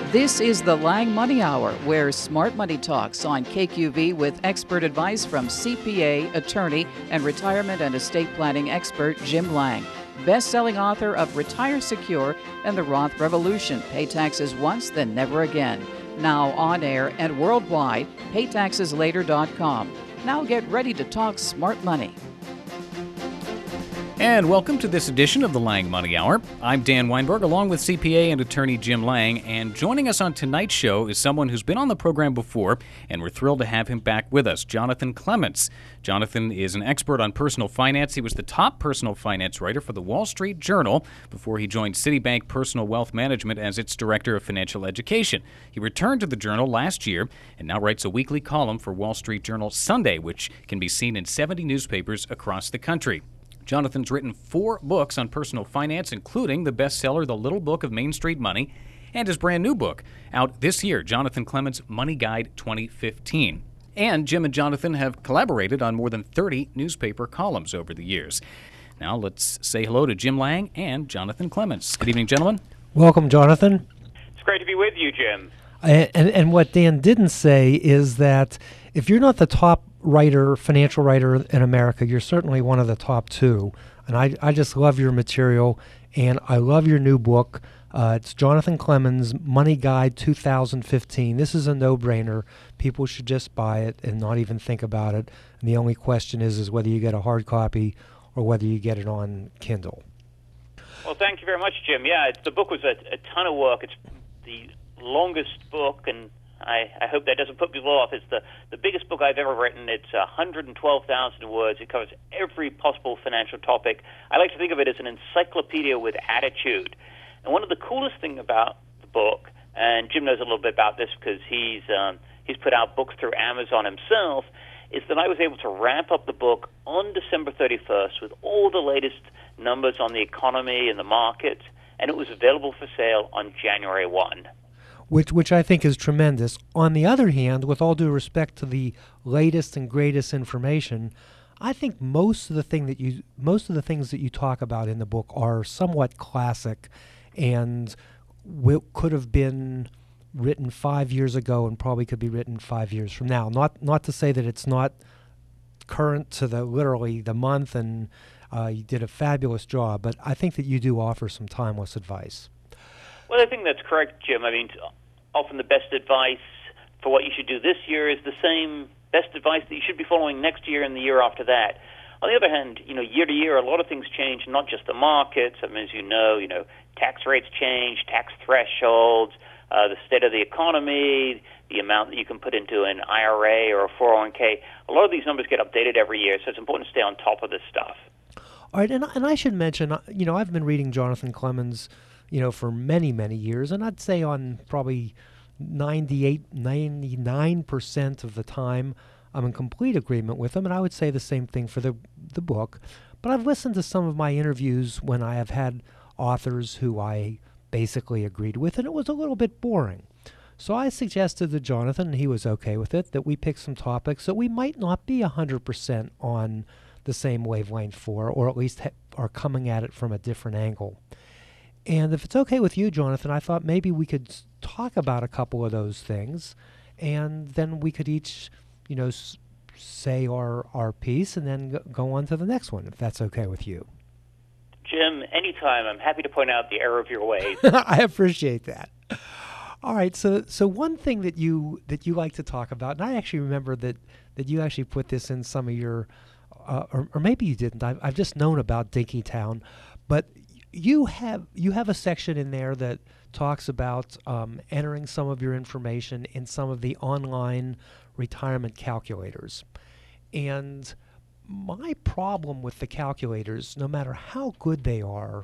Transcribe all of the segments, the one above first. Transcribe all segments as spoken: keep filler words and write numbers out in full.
This is the Lang Money Hour, where smart money talks on K Q V with expert advice from C P A, attorney, and retirement and estate planning expert Jim Lang. Best-selling author of Retire Secure and The Roth Revolution, Pay Taxes Once, Then Never Again. Now on air and worldwide, pay taxes later dot com. Now get ready to talk smart money. And welcome to this edition of the Lang Money Hour. I'm Dan Weinberg, along with C P A and attorney Jim Lang, and joining us on tonight's show is someone who's been on the program before, and we're thrilled to have him back with us, Jonathan Clements. Jonathan is an expert on personal finance. He was the top personal finance writer for the Wall Street Journal before he joined Citibank Personal Wealth Management as its director of financial education. He returned to the Journal last year and now writes a weekly column for Wall Street Journal Sunday, which can be seen in seventy newspapers across the country. Jonathan's written four books on personal finance, including the bestseller The Little Book of Main Street Money, and his brand new book, out this year, Jonathan Clements' Money Guide twenty fifteen. And Jim and Jonathan have collaborated on more than thirty newspaper columns over the years. Now let's say hello to Jim Lang and Jonathan Clements. Good evening, gentlemen. Welcome, Jonathan. It's great to be with you, Jim. And, and, and what Dan didn't say is that if you're not the top writer, financial writer in America, you're certainly one of the top two. And I, I just love your material, and I love your new book. Uh, it's Jonathan Clements' Money Guide two thousand fifteen. This is a no-brainer. People should just buy it and not even think about it. And the only question is, is whether you get a hard copy or whether you get it on Kindle. Well, thank you very much, Jim. Yeah, it's, the book was a, a ton of work. It's the longest book, and I, I hope that doesn't put people off. It's the, the biggest book I've ever written. It's one hundred twelve thousand words. It covers every possible financial topic. I like to think of it as an encyclopedia with attitude. And one of the coolest things about the book, and Jim knows a little bit about this because he's um, he's put out books through Amazon himself, is that I was able to ramp up the book on December thirty-first with all the latest numbers on the economy and the markets, and it was available for sale on January first. Which, which I think is tremendous. On the other hand, with all due respect to the latest and greatest information, I think most of the thing that you, most of the things that you talk about in the book are somewhat classic, and w- could have been written five years ago, and probably could be written five years from now. Not, not to say that it's not current to the literally the month, and uh, you did a fabulous job. But I think that you do offer some timeless advice. Well, I think that's correct, Jim. I mean, often the best advice for what you should do this year is the same best advice that you should be following next year and the year after that. On the other hand, you know, year to year, a lot of things change, not just the markets. I mean, as you know, you know, tax rates change, tax thresholds, uh, the state of the economy, the amount that you can put into an I R A or a four oh one k. A lot of these numbers get updated every year, so it's important to stay on top of this stuff. All right, and, and I should mention, you know, I've been reading Jonathan Clements, you know, for many, many years, and I'd say on probably ninety-eight, ninety-nine percent of the time, I'm in complete agreement with him, and I would say the same thing for the the book. But I've listened to some of my interviews when I have had authors who I basically agreed with, and it was a little bit boring. So I suggested to Jonathan, and he was okay with it, that we pick some topics that we might not be one hundred percent on the same wavelength for, or at least ha- are coming at it from a different angle. And if it's okay with you, Jonathan, I thought maybe we could talk about a couple of those things, and then we could each, you know, s- say our, our piece and then go, go on to the next one, if that's okay with you. Jim, anytime. I'm happy to point out the error of your ways. I appreciate that. All right, so so one thing that you that you like to talk about, and I actually remember that, that you actually put this in some of your, uh, or, or maybe you didn't. I've, I've just known about Dinkytown, but you have you have a section in there that talks about um, entering some of your information in some of the online retirement calculators. And my problem with the calculators, no matter how good they are,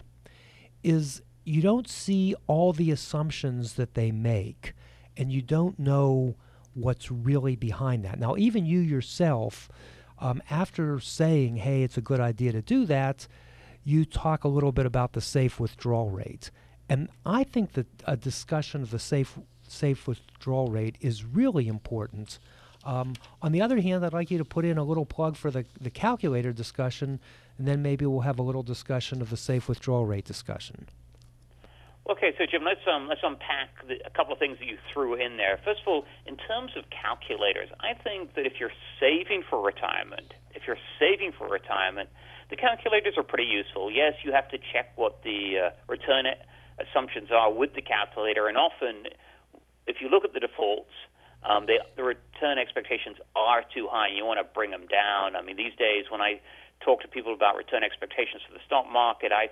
is you don't see all the assumptions that they make, and you don't know what's really behind that. Now, even you yourself, um, after saying, hey, it's a good idea to do that, you talk a little bit about the safe withdrawal rate. And I think that a discussion of the safe safe withdrawal rate is really important. Um, on the other hand, I'd like you to put in a little plug for the, the calculator discussion, and then maybe we'll have a little discussion of the safe withdrawal rate discussion. Okay, so Jim, let's um, let's unpack the, a couple of things that you threw in there. First of all, in terms of calculators, I think that if you're saving for retirement, if you're saving for retirement, the calculators are pretty useful. Yes, you have to check what the uh, return assumptions are with the calculator, and often, if you look at the defaults, um, they, the return expectations are too high, and you want to bring them down. I mean, these days, when I talk to people about return expectations for the stock market, I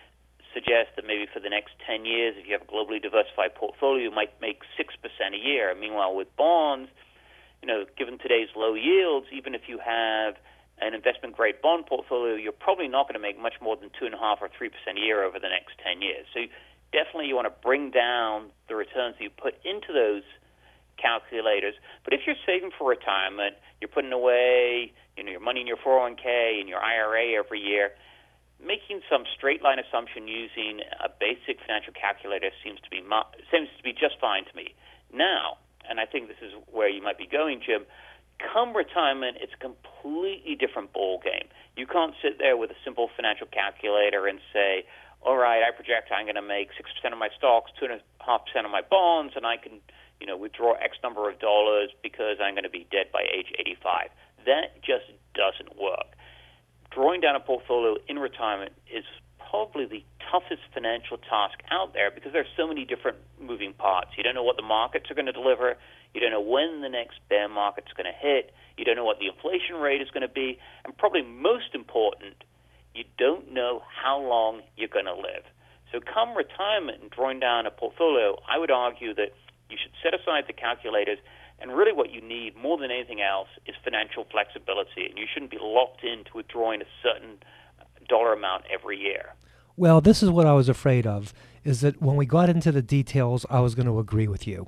suggest that maybe for the next ten years, if you have a globally diversified portfolio, you might make six percent a year. Meanwhile, with bonds, you know, given today's low yields, even if you have an investment-grade bond portfolio, you're probably not going to make much more than two point five or three percent a year over the next ten years. So definitely you want to bring down the returns that you put into those calculators. But if you're saving for retirement, you're putting away, you know, your money in your four oh one k and your I R A every year, making some straight line assumption using a basic financial calculator seems to be seems to be just fine to me. Now, and I think this is where you might be going, Jim, come retirement, it's a completely different ball game. You can't sit there with a simple financial calculator and say, all right, I project I'm going to make six percent of my stocks, two point five percent of my bonds, and I can, you know, withdraw X number of dollars because I'm going to be dead by age eighty-five. That just doesn't work. Drawing down a portfolio in retirement is probably the toughest financial task out there because there are so many different moving parts. You don't know what the markets are going to deliver. You don't know when the next bear market's going to hit. You don't know what the inflation rate is going to be. And probably most important, you don't know how long you're going to live. So come retirement and drawing down a portfolio, I would argue that you should set aside the calculators, and really what you need more than anything else is financial flexibility, and you shouldn't be locked into withdrawing a certain dollar amount every year. Well, this is what I was afraid of, is that when we got into the details, I was going to agree with you.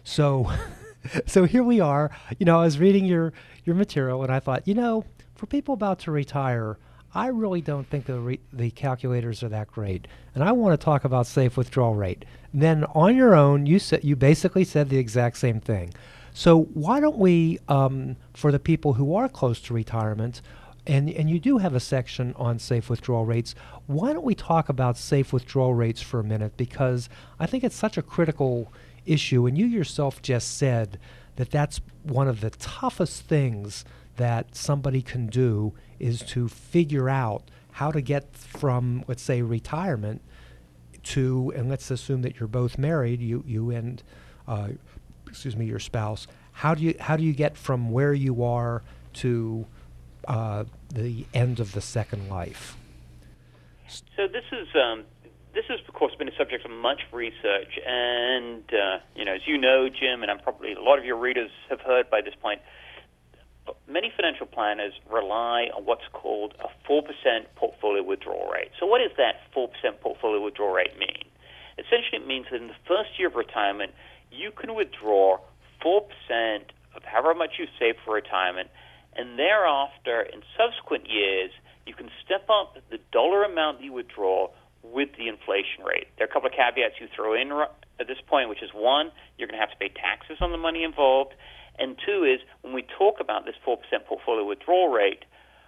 So so here we are. You know, I was reading your, your material, and I thought, you know, for people about to retire, I really don't think the re- the calculators are that great. And I want to talk about safe withdrawal rate. And then on your own, you said you basically said the exact same thing. So why don't we, um, for the people who are close to retirement, and, and you do have a section on safe withdrawal rates, why don't we talk about safe withdrawal rates for a minute? Because I think it's such a critical issue, and you yourself just said that that's one of the toughest things that somebody can do is to figure out how to get from, let's say, retirement to, and let's assume that you're both married, you you and uh, excuse me, your spouse. How do you how do you get from where you are to uh, the end of the second life? So this is um, this has of course been a subject of much research, and uh, you know, as you know, Jim, and I'm probably a lot of your readers have heard by this point, many financial planners rely on what's called a four percent portfolio withdrawal rate. So what does that four percent portfolio withdrawal rate mean? Essentially, it means that in the first year of retirement, you can withdraw four percent of however much you save for retirement, and thereafter, in subsequent years, you can step up the dollar amount that you withdraw with the inflation rate. There are a couple of caveats you throw in at this point, which is one, you're going to have to pay taxes on the money involved, and two is, when we talk about this four percent portfolio withdrawal rate,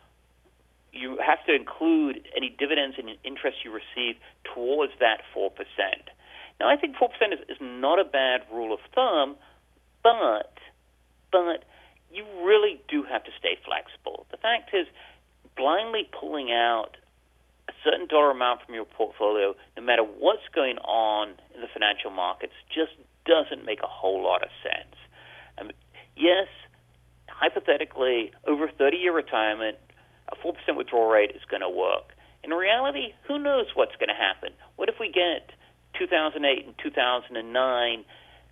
you have to include any dividends and interest you receive towards that four percent. Now, I think four percent is, is not a bad rule of thumb, but but you really do have to stay flexible. The fact is, blindly pulling out a certain dollar amount from your portfolio, no matter what's going on in the financial markets, just doesn't make a whole lot of sense. I mean, yes, hypothetically, over a thirty-year retirement, a four percent withdrawal rate is going to work. In reality, who knows what's going to happen? What if we get two thousand eight and two thousand nine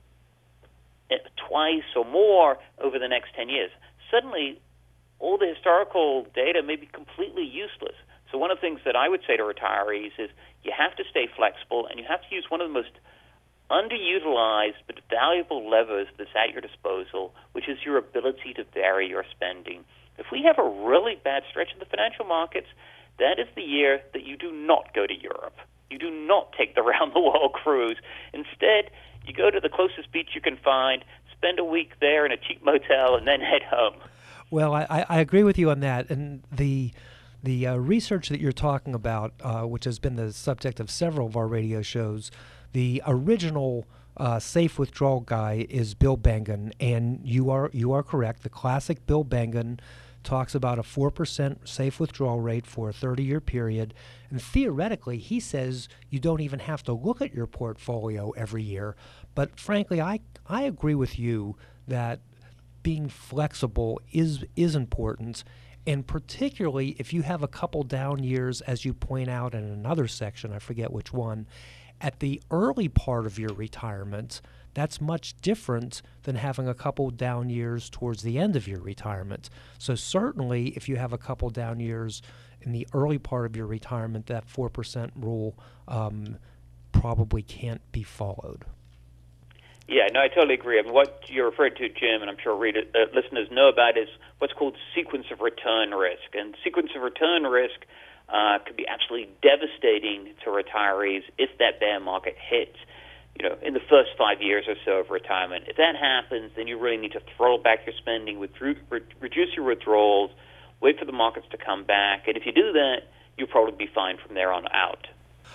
twice or more over the next ten years? Suddenly, all the historical data may be completely useless. So one of the things that I would say to retirees is you have to stay flexible, and you have to use one of the most underutilized but valuable levers that's at your disposal, which is your ability to vary your spending. If we have a really bad stretch in the financial markets, that is the year that you do not go to Europe. You do not take the round-the-world cruise. Instead, you go to the closest beach you can find, spend a week there in a cheap motel, and then head home. Well, I, I agree with you on that. And the the uh, research that you're talking about, uh, which has been the subject of several of our radio shows, The original uh, safe withdrawal guy is Bill Bengen, and you are you are correct. The classic Bill Bengen talks about a four percent safe withdrawal rate for a thirty-year period, and theoretically, he says you don't even have to look at your portfolio every year. But frankly, I I agree with you that being flexible is is important, and particularly if you have a couple down years, as you point out in another section, I forget which one, at the early part of your retirement, that's much different than having a couple down years towards the end of your retirement. So certainly if you have a couple down years in the early part of your retirement, that four percent rule um, probably can't be followed. Yeah, no, I totally agree. I mean, what you're referring to, Jim, and I'm sure reader, uh, listeners know about, is what's called sequence of return risk. And sequence of return risk uh, could be absolutely devastating to retirees if that bear market hits, you know, in the first five years or so of retirement. If that happens, then you really need to throttle back your spending, withdraw, re- reduce your withdrawals, wait for the markets to come back. And if you do that, you'll probably be fine from there on out.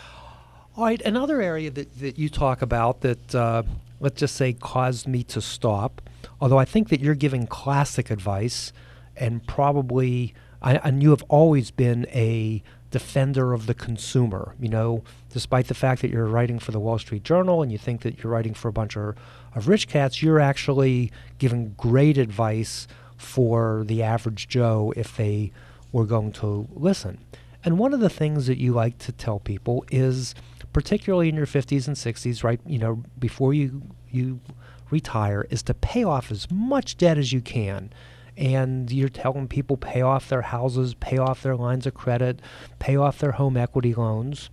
All right, another area that, that you talk about that, uh, let's just say, caused me to stop, although I think that you're giving classic advice, and probably, I, and you have always been a defender of the consumer, you know, despite the fact that you're writing for the Wall Street Journal and you think that you're writing for a bunch of, of rich cats, you're actually giving great advice for the average Joe if they were going to listen. And one of the things that you like to tell people is, particularly in your fifties and sixties, right, you know, before you you retire, is to pay off as much debt as you can. And you're telling people pay off their houses, pay off their lines of credit, pay off their home equity loans.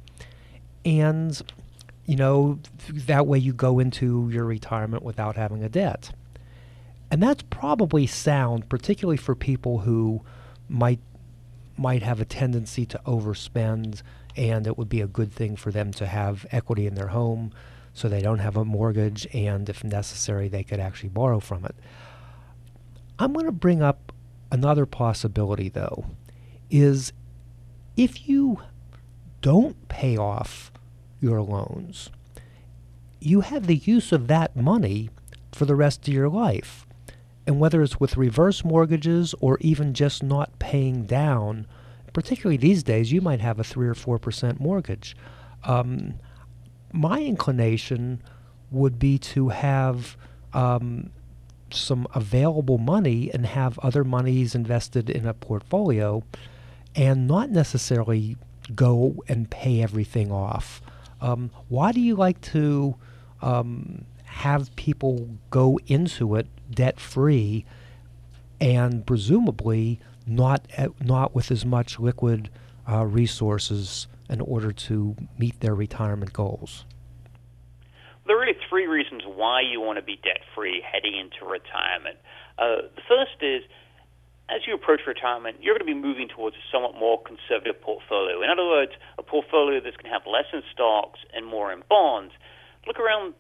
And, you know, that way you go into your retirement without having a debt. And that's probably sound, particularly for people who might might have a tendency to overspend, and it would be a good thing for them to have equity in their home so they don't have a mortgage, and if necessary, they could actually borrow from it. I'm going to bring up another possibility, though, is if you don't pay off your loans, you have the use of that money for the rest of your life. And whether it's with reverse mortgages or even just not paying down, particularly these days, you might have a three or four percent mortgage. Um, my inclination would be to have um, some available money and have other monies invested in a portfolio, and not necessarily go and pay everything off. Um, why do you like to um, have people go into it debt-free and presumably not at, not with as much liquid uh, resources in order to meet their retirement goals? There are really three reasons why you want to be debt-free heading into retirement. Uh, the first is, as you approach retirement, you're going to be moving towards a somewhat more conservative portfolio. In other words, a portfolio that's going to have less in stocks and more in bonds. Look around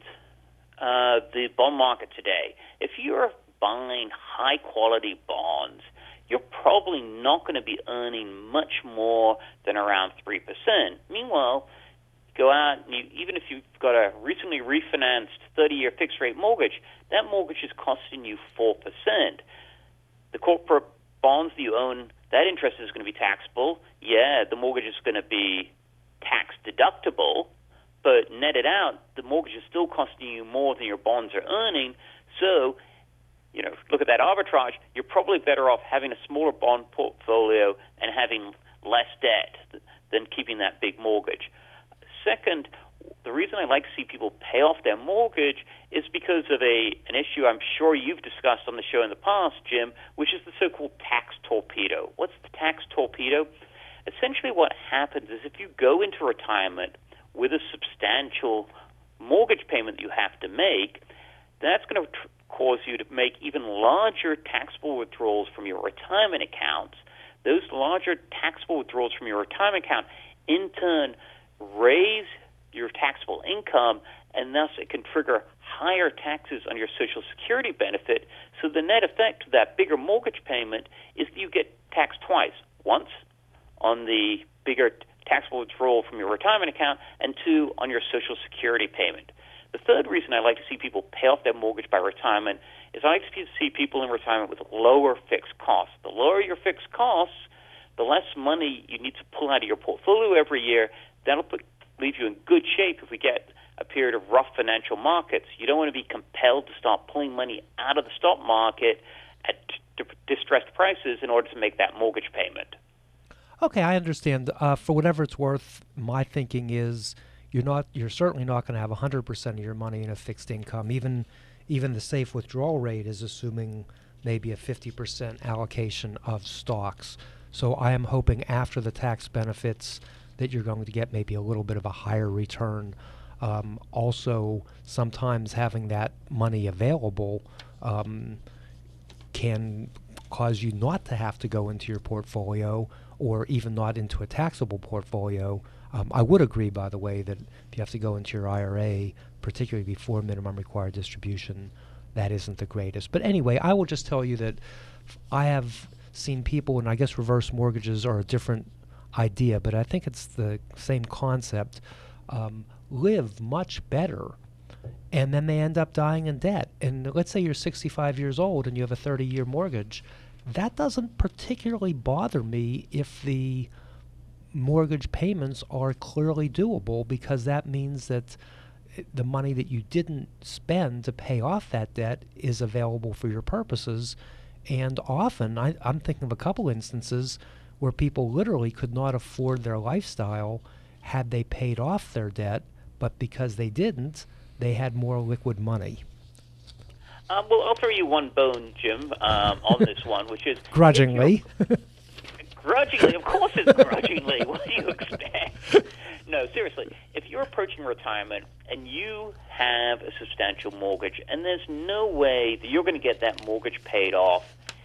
uh, the bond market today. If you're buying high-quality bonds, you're probably not going to be earning much more than around three percent. Meanwhile, go out, and you, even if you've got a recently refinanced thirty-year fixed-rate mortgage, that mortgage is costing you four percent. The corporate bonds that you own, that interest is going to be taxable. Yeah, the mortgage is going to be tax-deductible, but netted out, the mortgage is still costing you more than your bonds are earning. So, you know, look at that arbitrage. You're probably better off having a smaller bond portfolio and having less debt than keeping that big mortgage. Second, the reason I like to see people pay off their mortgage is because of a an issue I'm sure you've discussed on the show in the past, Jim, which is the so-called tax torpedo. What's the tax torpedo? Essentially what happens is if you go into retirement with a substantial mortgage payment that you have to make, that's going to tr- cause you to make even larger taxable withdrawals from your retirement accounts. Those larger taxable withdrawals from your retirement account in turn raise your taxable income, and thus it can trigger higher taxes on your Social Security benefit. So the net effect of that bigger mortgage payment is that you get taxed twice. Once on the bigger taxable withdrawal from your retirement account, and two, on your Social Security payment. The third reason I like to see people pay off their mortgage by retirement is I like to see people in retirement with lower fixed costs. The lower your fixed costs, the less money you need to pull out of your portfolio every year. That'll put, leave you in good shape if we get a period of rough financial markets. You don't want to be compelled to start pulling money out of the stock market at d- distressed prices in order to make that mortgage payment. Okay, I understand. Uh, for whatever it's worth, my thinking is you're not, you're certainly not going to have one hundred percent of your money in a fixed income. Even, even the safe withdrawal rate is assuming maybe a fifty percent allocation of stocks. So I am hoping after the tax benefits that you're going to get maybe a little bit of a higher return. Um, also, sometimes having that money available um, can cause you not to have to go into your portfolio or even not into a taxable portfolio. Um, I would agree, by the way, that if you have to go into your I R A, particularly before minimum required distribution, that isn't the greatest. But anyway, I will just tell you that I have seen people, and I guess reverse mortgages are a different idea, but I think it's the same concept, um, live much better, and then they end up dying in debt. And let's say you're sixty-five years old and you have a thirty-year mortgage. That doesn't particularly bother me if the mortgage payments are clearly doable, because that means that the money that you didn't spend to pay off that debt is available for your purposes. And often, I, I'm thinking of a couple instances where people literally could not afford their lifestyle had they paid off their debt, but because they didn't, they had more liquid money. Um, well, I'll throw you one bone, Jim, um, on this one, which is... Grudgingly. Grudgingly? Of course it's grudgingly. What do you expect? No, seriously. If you're approaching retirement and you have a substantial mortgage and there's no way that you're going to get that mortgage paid off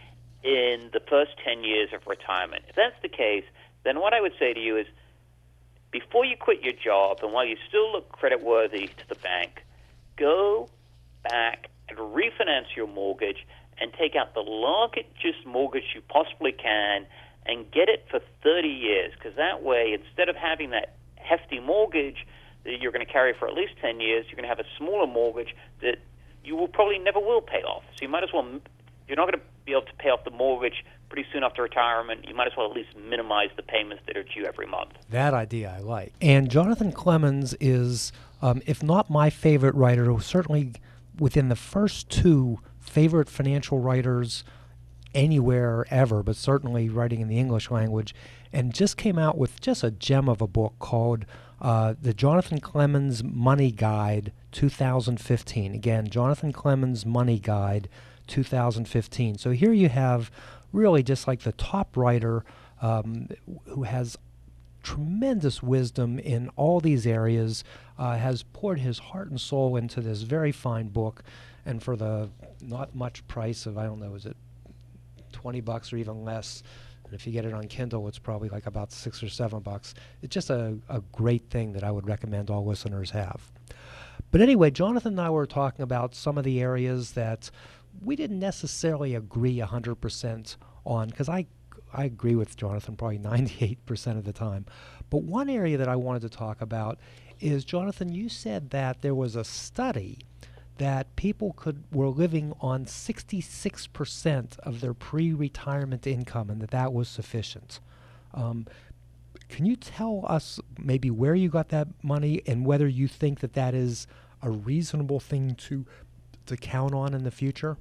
in the first ten years of retirement, if that's the case, then what I would say to you is, before you quit your job and while you still look creditworthy to the bank, go back and refinance your mortgage and take out the largest mortgage you possibly can and get it for thirty years, because that way, instead of having that hefty mortgage that you're going to carry for at least ten years, you're going to have a smaller mortgage that you will probably never will pay off. So you might as well, you're not going to be able to pay off the mortgage pretty soon after retirement. You might as well at least minimize the payments that are due every month. That idea I like. And Jonathan Clemens is, um, if not my favorite writer, certainly within the first two favorite financial writers anywhere ever, but certainly writing in the English language, and just came out with just a gem of a book called uh, the Jonathan Clemens Money Guide two thousand fifteen. Again, Jonathan Clemens Money Guide two thousand fifteen. So here you have really just like the top writer um, who has tremendous wisdom in all these areas, uh, has poured his heart and soul into this very fine book, and for the not much price of, I don't know, is it twenty bucks or even less, and if you get it on Kindle, it's probably like about six or seven bucks. It's just a, a great thing that I would recommend all listeners have. But anyway, Jonathan and I were talking about some of the areas that we didn't necessarily agree one hundred percent on, because I, I agree with Jonathan probably ninety-eight percent of the time. But one area that I wanted to talk about is, Jonathan, you said that there was a study that people could were living on sixty-six percent of their pre-retirement income, and that that was sufficient. Um, can you tell us maybe where you got that money and whether you think that that is a reasonable thing to to count on in the future?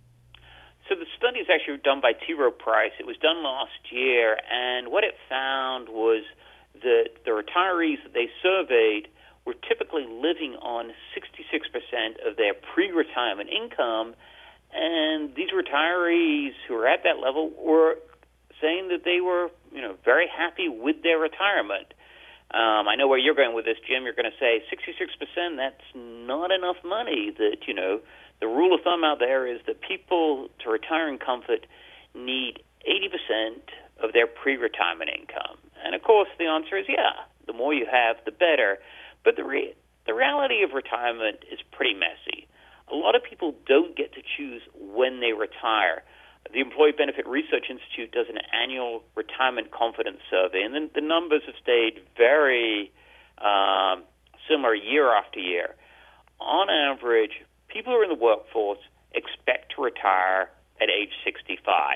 So the study is actually done by T. Rowe Price. It was done last year, and what it found was that the retirees that they surveyed were typically living on sixty-six percent of their pre-retirement income, and these retirees who were at that level were saying that they were, you know, very happy with their retirement. Um, I know where you're going with this, Jim. You're going to say sixty-six percent, that's not enough money. That, you know, the rule of thumb out there is that people to retire in comfort need eighty percent of their pre-retirement income. And, of course, the answer is, yeah, the more you have, the better. But the re- the reality of retirement is pretty messy. A lot of people don't get to choose when they retire. the Employee Benefit Research Institute does an annual retirement confidence survey, and then the numbers have stayed very um, similar year after year. On average, people who are in the workforce expect to retire at age sixty-five.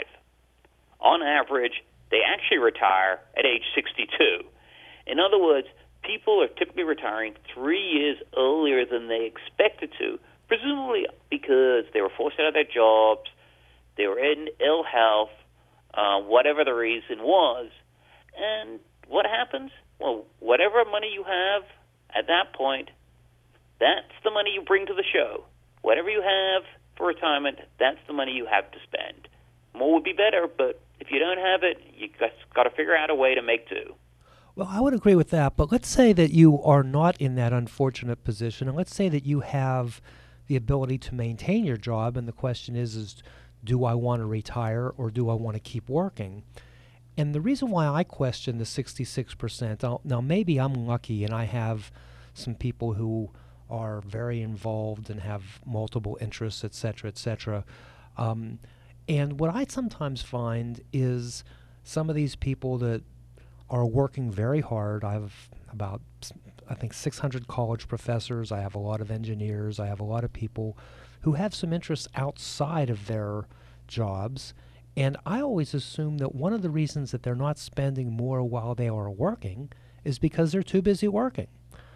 On average, they actually retire at age sixty-two. In other words, people are typically retiring three years earlier than they expected to, presumably because they were forced out of their jobs, they were in ill health, uh, whatever the reason was. And what happens? Well, whatever money you have at that point, that's the money you bring to the show. Whatever you have for retirement, that's the money you have to spend. More would be better, but if you don't have it, you've got to figure out a way to make do. Well, I would agree with that, but let's say that you are not in that unfortunate position, and let's say that you have the ability to maintain your job, and the question is, is do I want to retire or do I want to keep working? And the reason why I question the sixty-six percent, I'll, now maybe I'm lucky and I have some people who are very involved and have multiple interests, et cetera, et cetera. Um, and what I sometimes find is some of these people that are working very hard. I have about, I think, six hundred college professors. I have a lot of engineers. I have a lot of people who have some interests outside of their jobs. And I always assume that one of the reasons that they're not spending more while they are working is because they're too busy working.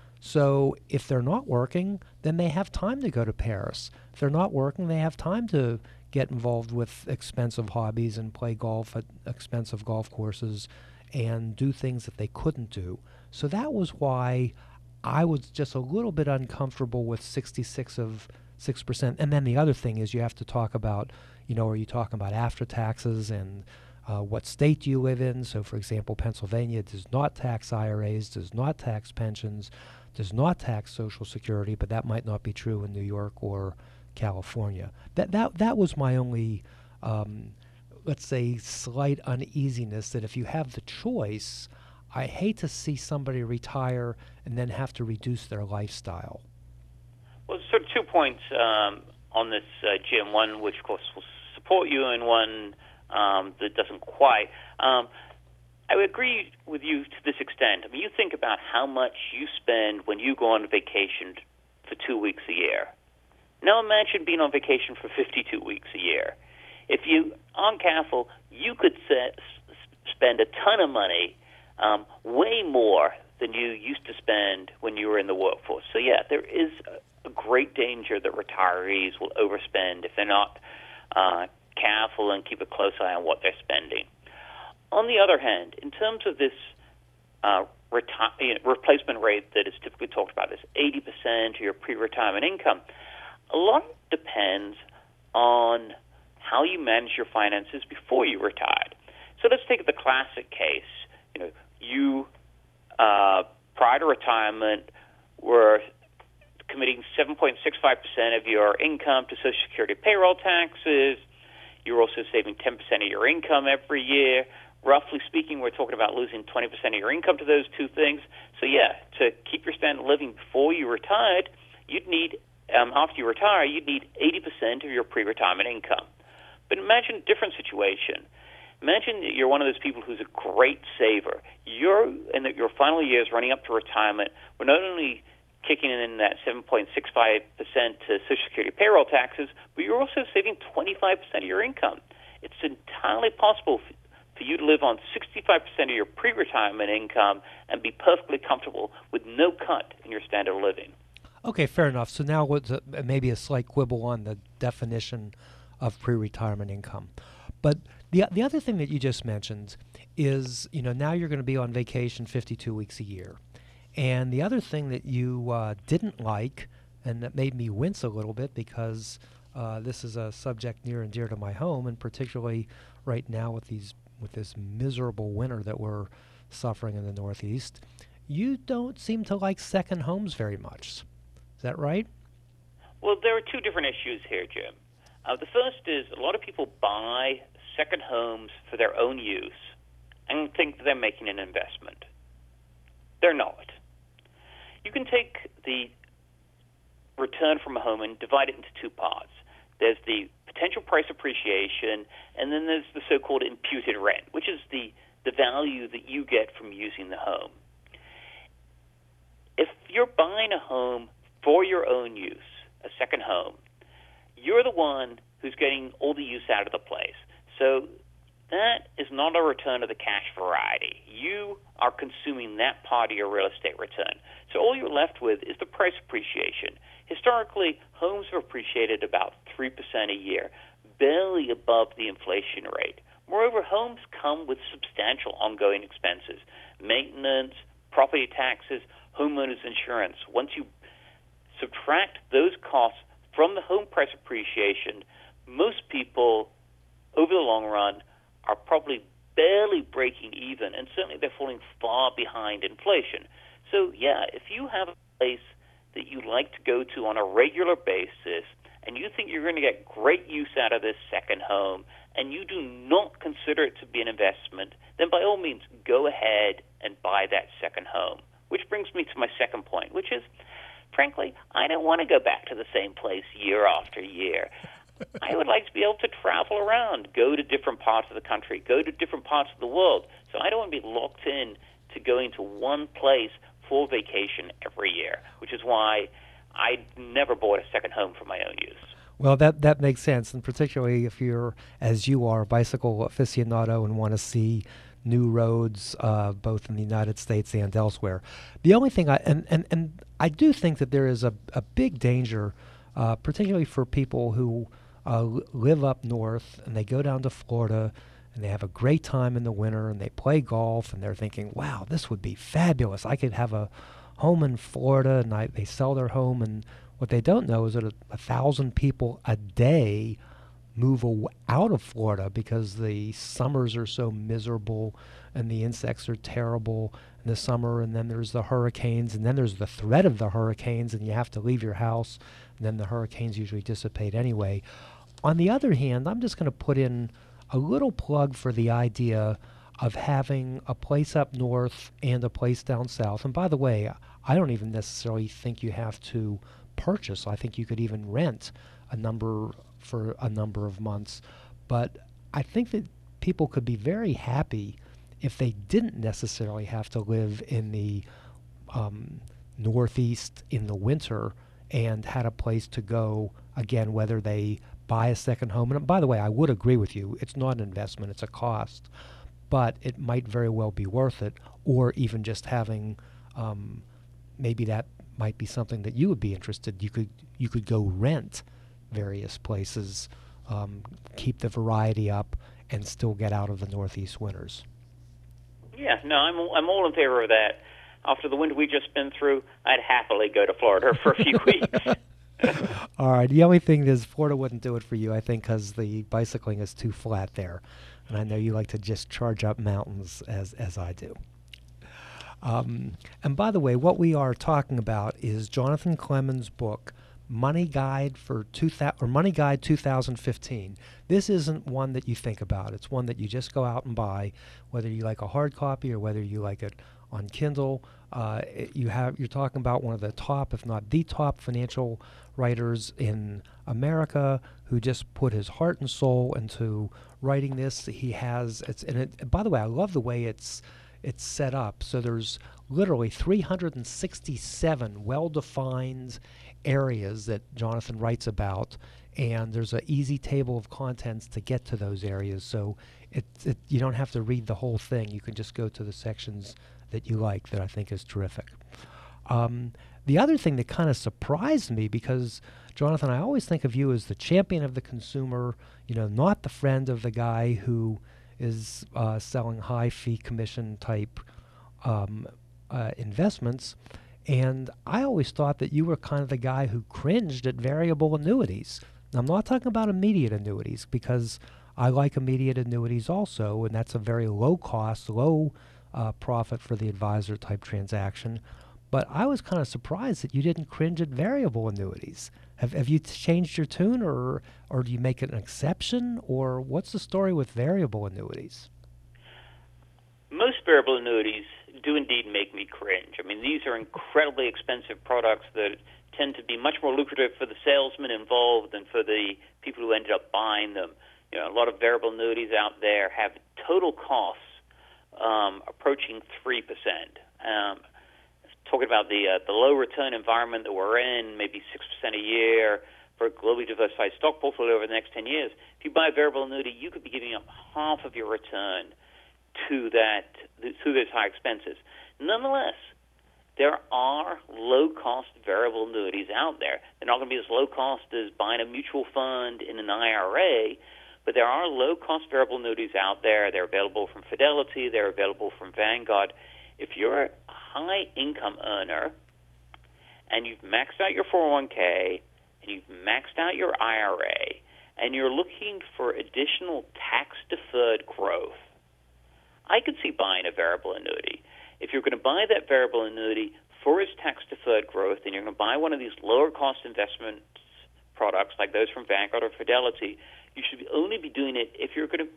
So if they're not working, then they have time to go to Paris. If they're not working, they have time to get involved with expensive hobbies and play golf at expensive golf courses and do things that they couldn't do. So that was why I was just a little bit uncomfortable with sixty-six of six percent. And then the other thing is you have to talk about, you know, are you talking about after taxes and uh, what state do you live in? So, for example, Pennsylvania does not tax I R As, does not tax pensions, does not tax Social Security, but that might not be true in New York or California. That that that was my only, um, let's say, slight uneasiness, that if you have the choice, I hate to see somebody retire and then have to reduce their lifestyle. Well, sort of two points um, on this, uh, Jim. One, which of course will support you, and one um, that doesn't quite. Um, I would agree with you to this extent. I mean, you think about how much you spend when you go on vacation for two weeks a year. Now imagine being on vacation for fifty-two weeks a year. If you aren't careful, you could set, spend a ton of money, um, way more than you used to spend when you were in the workforce. So yeah, there is a, a great danger that retirees will overspend if they're not uh, careful and keep a close eye on what they're spending. On the other hand, in terms of this uh, reti- you know, replacement rate that is typically talked about, this eighty percent of your pre-retirement income, a lot depends on how you manage your finances before you retired. So let's take the classic case. You know, you uh, prior to retirement were committing seven point six five percent of your income to Social Security payroll taxes. You're also saving ten percent of your income every year. Roughly speaking, we're talking about losing twenty percent of your income to those two things. So yeah, to keep your standard of living before you retired, you'd need, um, after you retire, you'd need eighty percent of your pre-retirement income. But imagine a different situation. Imagine that you're one of those people who's a great saver. You're in the, your final years running up to retirement. We're not only kicking in that seven point six five percent to Social Security payroll taxes, but you're also saving twenty-five percent of your income. It's entirely possible for, for you to live on sixty-five percent of your pre-retirement income and be perfectly comfortable with no cut in your standard of living. Okay, fair enough. So now what's a, maybe a slight quibble on the definition of pre-retirement income. But the the other thing that you just mentioned is, you know, now you're going to be on vacation fifty-two weeks a year. And the other thing that you uh, didn't like, and that made me wince a little bit because uh, this is a subject near and dear to my home, and particularly right now with these with this miserable winter that we're suffering in the Northeast, you don't seem to like second homes very much. Is that right? Well, there are two different issues here, Jim. Uh, the first is a lot of people buy second homes for their own use and think that they're making an investment. They're not. You can take the return from a home and divide it into two parts. There's the potential price appreciation, and then there's the so-called imputed rent, which is the, the value that you get from using the home. If you're buying a home for your own use, a second home, you're the one who's getting all the use out of the place. So that is not a return of the cash variety. You are consuming that part of your real estate return. So all you're left with is the price appreciation. Historically, homes have appreciated about three percent a year, barely above the inflation rate. Moreover, homes come with substantial ongoing expenses: maintenance, property taxes, homeowners insurance. Once you subtract those costs from the home price appreciation, most people, over the long run, are probably barely breaking even, and certainly they're falling far behind inflation. So, yeah, if you have a place that you like to go to on a regular basis, and you think you're going to get great use out of this second home, and you do not consider it to be an investment, then by all means, go ahead and buy that second home. Which brings me to my second point, which is, frankly, I don't want to go back to the same place year after year. I would like to be able to travel around, go to different parts of the country, go to different parts of the world. So I don't want to be locked in to going to one place for vacation every year, which is why I never bought a second home for my own use. Well, that, that makes sense, and particularly if you're, as you are, a bicycle aficionado and want to see new roads, uh, both in the United States and elsewhere. The only thing I, and, and, and I do think that there is a, a big danger, uh, particularly for people who uh, live up north and they go down to Florida and they have a great time in the winter and they play golf and they're thinking, wow, this would be fabulous. I could have a home in Florida, and I, they sell their home, and what they don't know is that a, a thousand people a day move aw- out of Florida because the summers are so miserable and the insects are terrible in the summer, and then there's the hurricanes, and then there's the threat of the hurricanes, and you have to leave your house, and then the hurricanes usually dissipate anyway. On the other hand, I'm just going to put in a little plug for the idea of having a place up north and a place down south. And by the way, I don't even necessarily think you have to purchase. I think you could even rent a number for a number of months. But I think that people could be very happy if they didn't necessarily have to live in the um, Northeast in the winter and had a place to go, again, whether they buy a second home. And by the way, I would agree with you. It's not an investment, it's a cost. But it might very well be worth it, or even just having, um, maybe that might be something that you would be interested. You could you could go rent various places, um, keep the variety up, and still get out of the Northeast winters. Yeah, no, I'm I'm all in favor of that. After the winter we've just been through, I'd happily go to Florida for a few weeks. All right. The only thing is Florida wouldn't do it for you, I think, because the bicycling is too flat there. And I know you like to just charge up mountains as, as I do. Um, and by the way, what we are talking about is Jonathan Clemens' book, Money Guide for two thousand or Money Guide two thousand fifteen. This isn't one that you think about. It's one that you just go out and buy, whether you like a hard copy or whether you like it on Kindle. Uh, it, you have you're talking about one of the top, if not the top, financial writers in America who just put his heart and soul into writing this. He has it's and it, by the way, I love the way it's it's set up. So there's literally three hundred sixty-seven well-defined areas that Jonathan writes about, and there's an easy table of contents to get to those areas. So it, it you don't have to read the whole thing. You can just go to the sections that you like, that I think is terrific. Um, the other thing that kind of surprised me, because Jonathan, I always think of you as the champion of the consumer, you know, not the friend of the guy who is uh, selling high fee commission type um, uh, investments. And I always thought that you were kind of the guy who cringed at variable annuities. Now, I'm not talking about immediate annuities, because I like immediate annuities also, and that's a very low cost, low uh, profit for the advisor type transaction. But I was kind of surprised that you didn't cringe at variable annuities. Have have you t- changed your tune, or or do you make it an exception, or what's the story with variable annuities? Most variable annuities do indeed make me cringe. I mean, these are incredibly expensive products that tend to be much more lucrative for the salesman involved than for the people who ended up buying them. You know, a lot of variable annuities out there have total costs um, approaching three percent. Um, talking about the uh, the low return environment that we're in, maybe six percent a year for a globally diversified stock portfolio over the next ten years. If you buy a variable annuity, you could be giving up half of your return to that to those high expenses. Nonetheless, there are low-cost variable annuities out there. They're not going to be as low-cost as buying a mutual fund in an I R A, but there are low-cost variable annuities out there. They're available from Fidelity. They're available from Vanguard. If you're a high-income earner and you've maxed out your four oh one k and you've maxed out your I R A and you're looking for additional tax-deferred growth, I could see buying a variable annuity. If you're going to buy that variable annuity for its tax-deferred growth and you're going to buy one of these lower-cost investment products like those from Vanguard or Fidelity, you should only be doing it if you're going to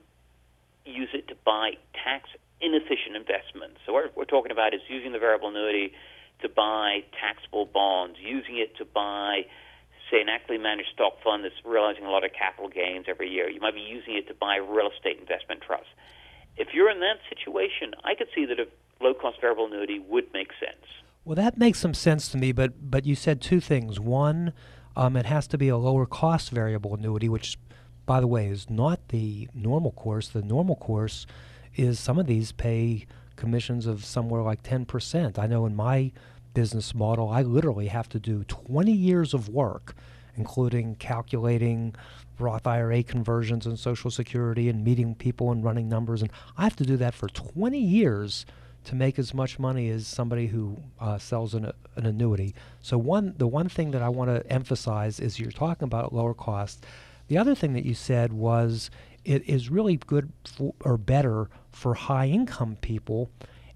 use it to buy tax-inefficient investments. So what we're talking about is using the variable annuity to buy taxable bonds, using it to buy, say, an actively managed stock fund that's realizing a lot of capital gains every year. You might be using it to buy real estate investment trusts. If you're in that situation, I could see that a low-cost variable annuity would make sense. Well, that makes some sense to me, but but you said two things. One, um, it has to be a lower-cost variable annuity, which, by the way, is not the normal course. The normal course is some of these pay commissions of somewhere like ten percent. I know in my business model, I literally have to do twenty years of work, including calculating Roth I R A conversions and Social Security and meeting people and running numbers. And I have to do that for twenty years to make as much money as somebody who uh, sells an, an annuity. So one, the one thing that I want to emphasize is you're talking about lower cost. The other thing that you said was it is really good for, or better for high-income people,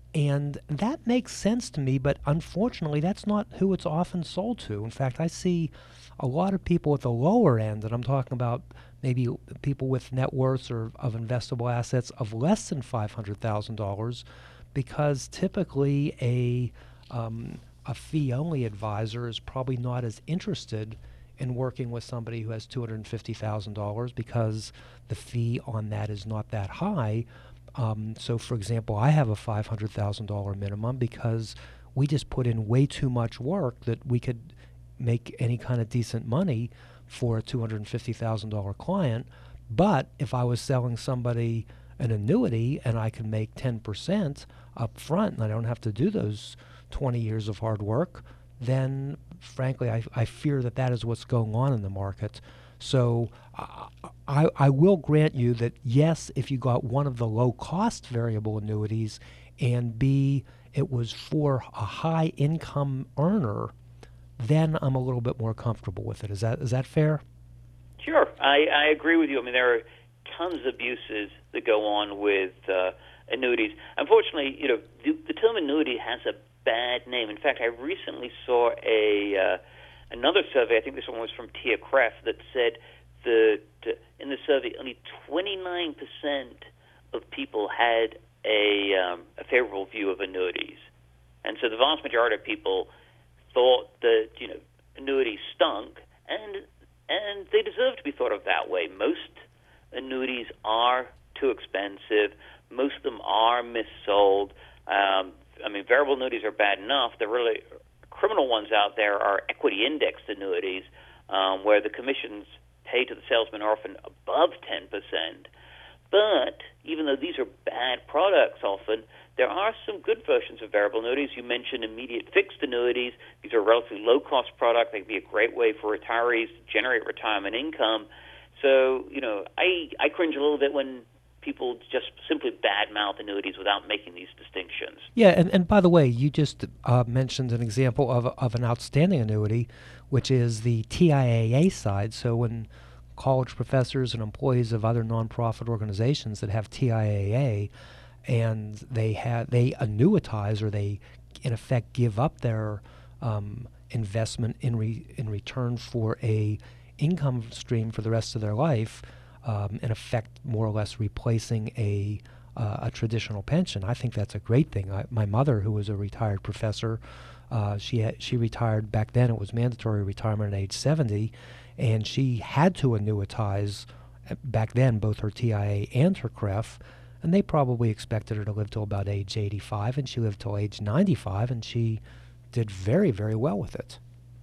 and that makes sense to me, but unfortunately that's not who it's often sold to. In fact, I see a lot of people at the lower end, and I'm talking about maybe people with net worths or of investable assets of less than five hundred thousand dollars, because typically a um, a fee-only advisor is probably not as interested in working with somebody who has two hundred fifty thousand dollars because the fee on that is not that high. Um, so, for example, I have a five hundred thousand dollars minimum because we just put in way too much work that we could make any kind of decent money for a two hundred fifty thousand dollars client. But if I was selling somebody an annuity and I can make ten percent up front and I don't have to do those twenty years of hard work, then frankly I, I fear that that is what's going on in the market. So uh, I, I will grant you that yes, if you got one of the low-cost variable annuities and B, it was for a high-income earner, then I'm a little bit more comfortable with it. Is that is that fair? Sure. I, I agree with you. I mean, there are tons of abuses that go on with uh, annuities. Unfortunately, you know, the, the term annuity has a bad name. In fact, I recently saw a uh, another survey, I think this one was from Tia Kreff, that said that uh, in the survey only twenty-nine percent of people had a, um, a favorable view of annuities. And so the vast majority of people thought that, you know, annuities stunk, and and they deserve to be thought of that way. Most annuities are too expensive. Most of them are missold. Um, I mean, variable annuities are bad enough. The really criminal ones out there are equity indexed annuities, um, where the commissions paid to the salesman are often above ten percent. But even though these are bad products often, there are some good versions of variable annuities. You mentioned immediate fixed annuities. These are a relatively low-cost product. They can be a great way for retirees to generate retirement income. So, you know, I, I cringe a little bit when people just simply badmouth annuities without making these distinctions. Yeah, and, and by the way, you just uh, mentioned an example of, of an outstanding annuity, which is the T I A A side. So when college professors and employees of other nonprofit organizations that have T I A A, and they have they annuitize, or they in effect give up their um, investment in re, in return for a income stream for the rest of their life, um, in effect more or less replacing a uh, a traditional pension. I think that's a great thing. I, my mother, who was a retired professor, Uh, she had, she retired back then. It was mandatory retirement at age seventy, and she had to annuitize uh, back then both her T I A and her C R E F, and they probably expected her to live till about age eighty-five, and she lived till age ninety-five, and she did very, very well with it.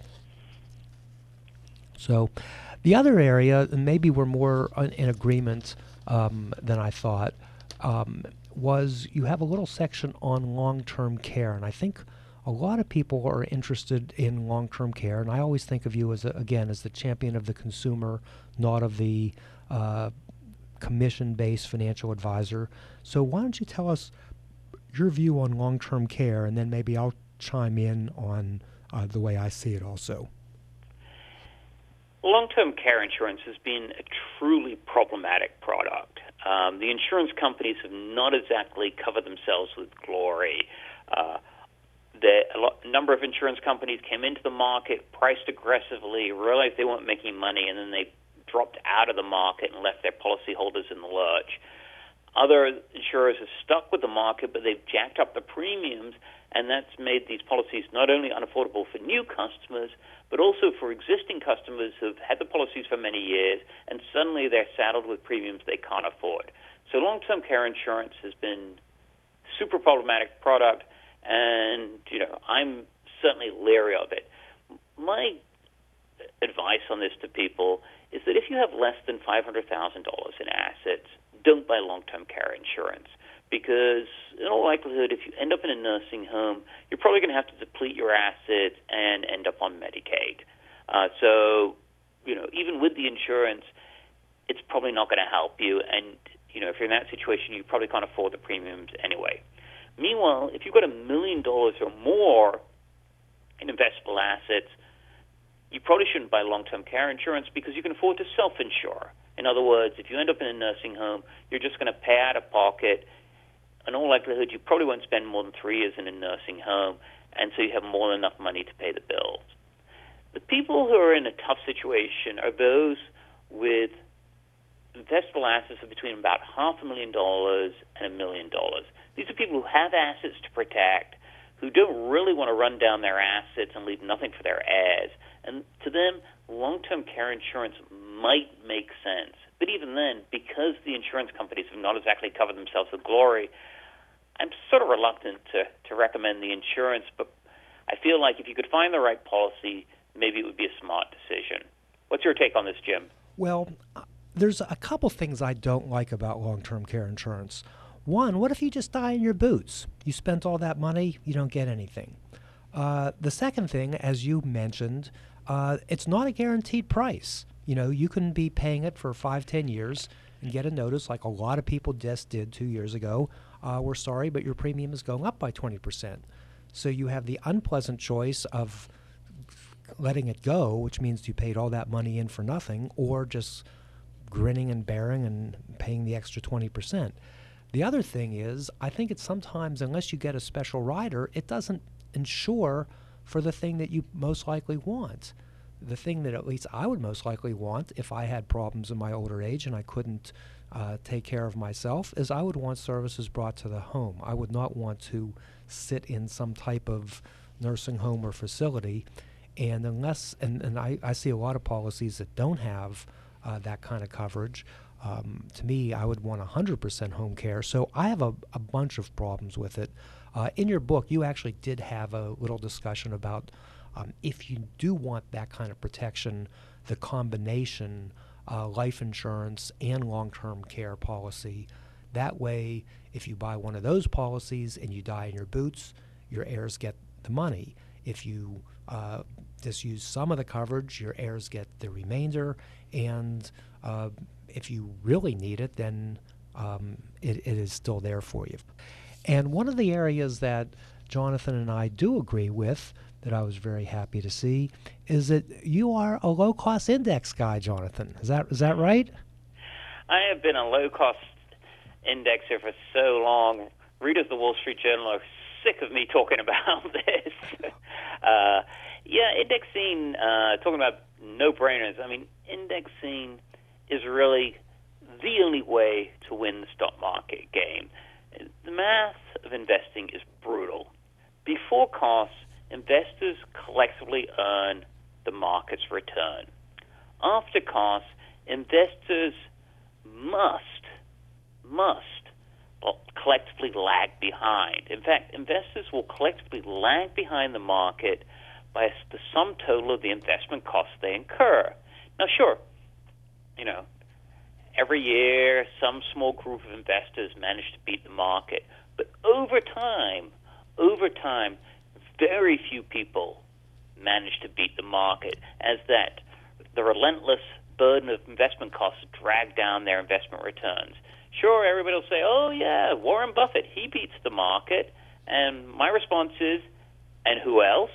So the other area, and maybe we're more in agreement um, than I thought, um, was you have a little section on long-term care, and I think a lot of people are interested in long-term care, and I always think of you as, a, again, as the champion of the consumer, not of the uh, commission-based financial advisor. So why don't you tell us your view on long-term care, and then maybe I'll chime in on uh, the way I see it also. Long-term care insurance has been a truly problematic product. Um, the insurance companies have not exactly covered themselves with glory. Uh, the, a lot, number of insurance companies came into the market, priced aggressively, realized they weren't making money, and then they dropped out of the market and left their policyholders in the lurch. Other insurers have stuck with the market, but they've jacked up the premiums, and that's made these policies not only unaffordable for new customers, but also for existing customers who've had the policies for many years, and suddenly they're saddled with premiums they can't afford. So long-term care insurance has been a super problematic product, and you know I'm certainly leery of it. My advice on this to people is that if you have less than five hundred thousand dollars in assets, don't buy long-term care insurance, because in all likelihood, if you end up in a nursing home, you're probably going to have to deplete your assets and end up on Medicaid. Uh, so, you know, even with the insurance, it's probably not going to help you. And, you know, if you're in that situation, you probably can't afford the premiums anyway. Meanwhile, if you've got a million dollars or more in investable assets, you probably shouldn't buy long-term care insurance because you can afford to self-insure. In other words, if you end up in a nursing home, you're just going to pay out of pocket. In all likelihood, you probably won't spend more than three years in a nursing home, and so you have more than enough money to pay the bills. The people who are in a tough situation are those with investable assets of between about half a million dollars and a million dollars. These are people who have assets to protect, who don't really want to run down their assets and leave nothing for their heirs. And to them, long-term care insurance might make sense. But even then, because the insurance companies have not exactly covered themselves with glory, I'm sort of reluctant to, to recommend the insurance, but I feel like if you could find the right policy, maybe it would be a smart decision. What's your take on this, Jim? Well, there's a couple things I don't like about long-term care insurance. One, what if you just die in your boots? You spent all that money, you don't get anything. Uh, the second thing, as you mentioned, uh, it's not a guaranteed price. You know, you can be paying it for five, ten years and get a notice like a lot of people just did two years ago. Uh, we're sorry, but your premium is going up by twenty percent. So you have the unpleasant choice of letting it go, which means you paid all that money in for nothing, or just grinning and bearing and paying the extra twenty percent. The other thing is, I think it's sometimes, unless you get a special rider, it doesn't insure for the thing that you most likely want. The thing that at least I would most likely want if I had problems in my older age and I couldn't uh, take care of myself is I would want services brought to the home. I would not want to sit in some type of nursing home or facility. And unless, and, and I, I see a lot of policies that don't have uh, that kind of coverage. Um, to me, I would want one hundred percent home care. So I have a, a bunch of problems with it. Uh, in your book, you actually did have a little discussion about um, if you do want that kind of protection, the combination uh, life insurance and long-term care policy. That way, if you buy one of those policies and you die in your boots, your heirs get the money. If you uh, just use some of the coverage, your heirs get the remainder. And uh, if you really need it, then um, it, it is still there for you. And one of the areas that Jonathan and I do agree with, that I was very happy to see, is that you are a low-cost index guy, Jonathan. Is that is that right? I have been a low-cost indexer for so long. Readers of the Wall Street Journal are sick of me talking about this. uh, yeah, indexing, uh, talking about no-brainers. I mean, indexing is really the only way to win the stock market game. The math of investing is brutal. Before costs, investors collectively earn the market's return. After costs, investors must, must collectively lag behind. In fact, investors will collectively lag behind the market by the sum total of the investment costs they incur. Now, sure, you know, every year some small group of investors manage to beat the market, but over time, over time, very few people manage to beat the market, as that the relentless burden of investment costs drag down their investment returns. Sure, everybody will say, oh, yeah, Warren Buffett, he beats the market. And my response is, and who else?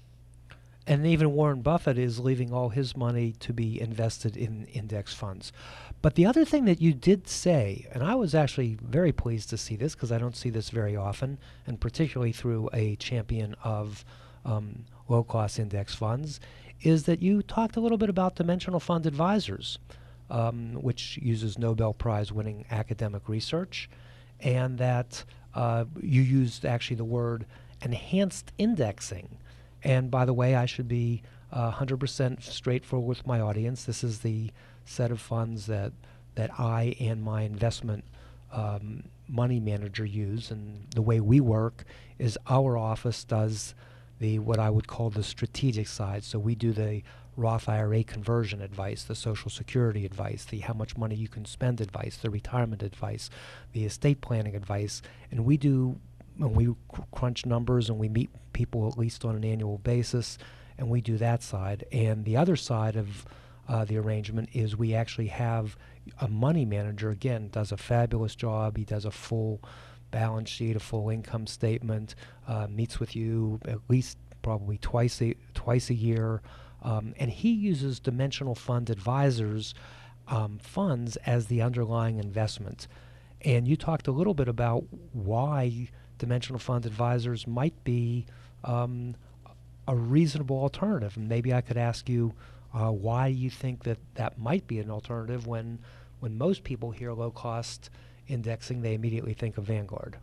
And even Warren Buffett is leaving all his money to be invested in index funds. But the other thing that you did say, and I was actually very pleased to see this because I don't see this very often, and particularly through a champion of um, low-cost index funds, is that you talked a little bit about Dimensional Fund Advisors, um, which uses Nobel Prize-winning academic research, and that uh, you used actually the word enhanced indexing. And by the way, I should be uh, one hundred percent straightforward with my audience. This is the set of funds that that I and my investment um, money manager use. And the way we work is our office does the what I would call the strategic side. So we do the Roth I R A conversion advice, the Social Security advice, the how much money you can spend advice, the retirement advice, the estate planning advice, and we do. And we crunch numbers and we meet people at least on an annual basis, and we do that side. And the other side of uh, the arrangement is we actually have a money manager, again, does a fabulous job. He does a full balance sheet, a full income statement, uh, meets with you at least probably twice a, twice a year. Um, and he uses Dimensional Fund Advisors um, funds as the underlying investment. And you talked a little bit about why Dimensional Fund Advisors might be um, a reasonable alternative. And maybe I could ask you uh, why you think that that might be an alternative when when most people hear low-cost indexing, they immediately think of Vanguard.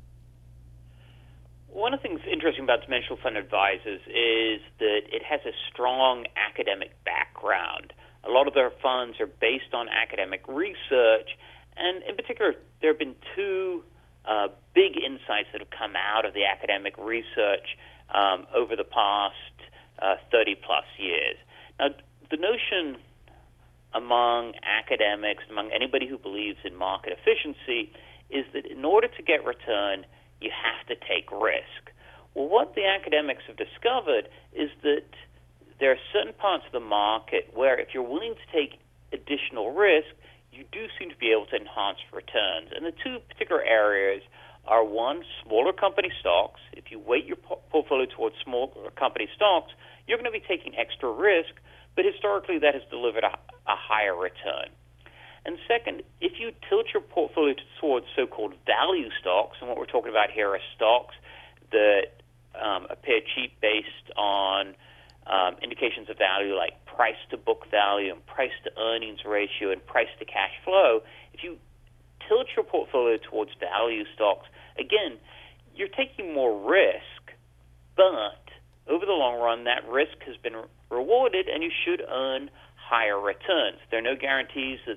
One of the things interesting about Dimensional Fund Advisors is that it has a strong academic background. A lot of their funds are based on academic research, and in particular, there have been two Uh, big insights that have come out of the academic research um, over the past uh, thirty plus years. Now, the notion among academics, among anybody who believes in market efficiency, is that in order to get return, you have to take risk. Well, what the academics have discovered is that there are certain parts of the market where if you're willing to take additional risk, you do seem to be able to enhance returns. And the two particular areas are, one, smaller company stocks. If you weight your po- portfolio towards smaller company stocks, you're going to be taking extra risk, but historically that has delivered a, a higher return. And second, if you tilt your portfolio towards so-called value stocks, and what we're talking about here are stocks that um, appear cheap based on Um, indications of value like price to book value and price to earnings ratio and price to cash flow, if you tilt your portfolio towards value stocks, again, you're taking more risk, but over the long run, that risk has been re- rewarded and you should earn higher returns. There are no guarantees that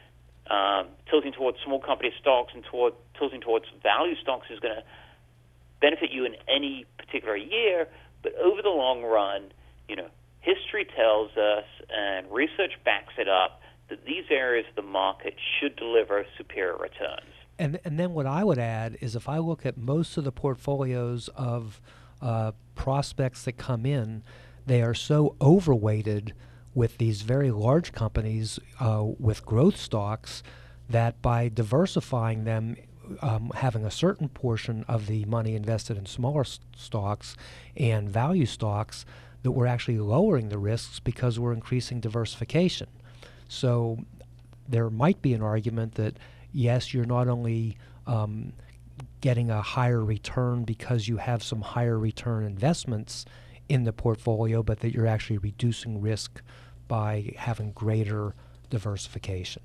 um, tilting towards small company stocks and toward, tilting towards value stocks is going to benefit you in any particular year, but over the long run, you know, history tells us and research backs it up that these areas of the market should deliver superior returns. And and then what I would add is if I look at most of the portfolios of uh, prospects that come in, they are so overweighted with these very large companies uh, with growth stocks that by diversifying them, um, having a certain portion of the money invested in smaller s- stocks and value stocks, that we're actually lowering the risks because we're increasing diversification. So there might be an argument that, yes, you're not only um, getting a higher return because you have some higher return investments in the portfolio, but that you're actually reducing risk by having greater diversification.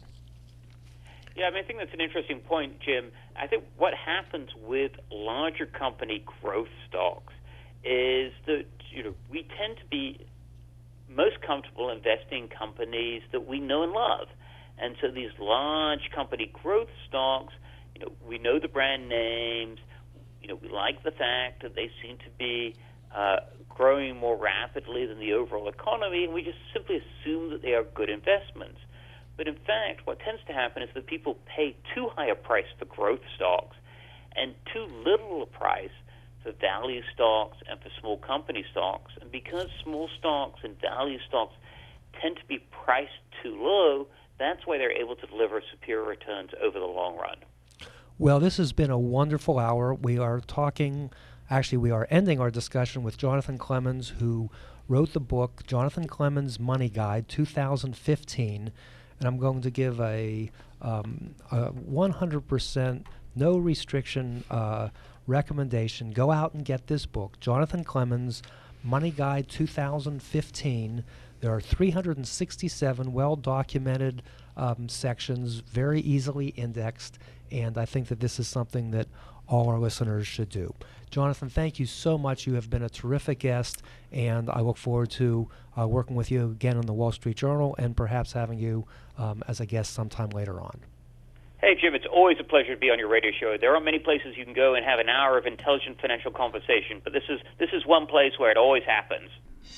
Yeah, I mean, I think that's an interesting point, Jim. I think what happens with larger company growth stocks is that you know, we tend to be most comfortable investing in companies that we know and love. And so these large company growth stocks, you know, we know the brand names, you know, we like the fact that they seem to be uh, growing more rapidly than the overall economy, and we just simply assume that they are good investments. But in fact, what tends to happen is that people pay too high a price for growth stocks and too little a price for value stocks and for small company stocks. And because small stocks and value stocks tend to be priced too low, that's why they're able to deliver superior returns over the long run. Well, this has been a wonderful hour. We are talking, actually, we are ending our discussion with Jonathan Clemens, who wrote the book, Jonathan Clemens' Money Guide, two thousand fifteen. And I'm going to give a, um, a one hundred percent no restriction uh, recommendation. Go out and get this book, Jonathan Clemens' Money Guide two thousand fifteen. There are three hundred sixty-seven well-documented um, sections, very easily indexed, and I think that this is something that all our listeners should do. Jonathan, thank you so much. You have been a terrific guest, and I look forward to uh, working with you again on the Wall Street Journal and perhaps having you um, as a guest sometime later on. Hey, Jim, it's always a pleasure to be on your radio show. There aren't many places you can go and have an hour of intelligent financial conversation, but this is this is one place where it always happens.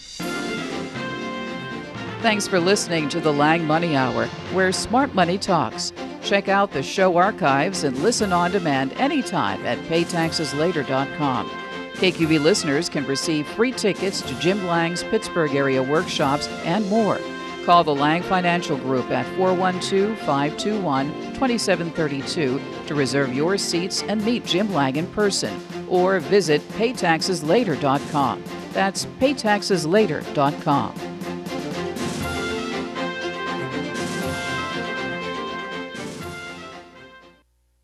Thanks for listening to the Lang Money Hour, where smart money talks. Check out the show archives and listen on demand anytime at pay taxes later dot com. K Q V listeners can receive free tickets to Jim Lang's Pittsburgh area workshops and more. Call the Lang Financial Group at four one two, five two one, two seven three two to reserve your seats and meet Jim Lang in person, or visit pay taxes later dot com. That's pay taxes later dot com.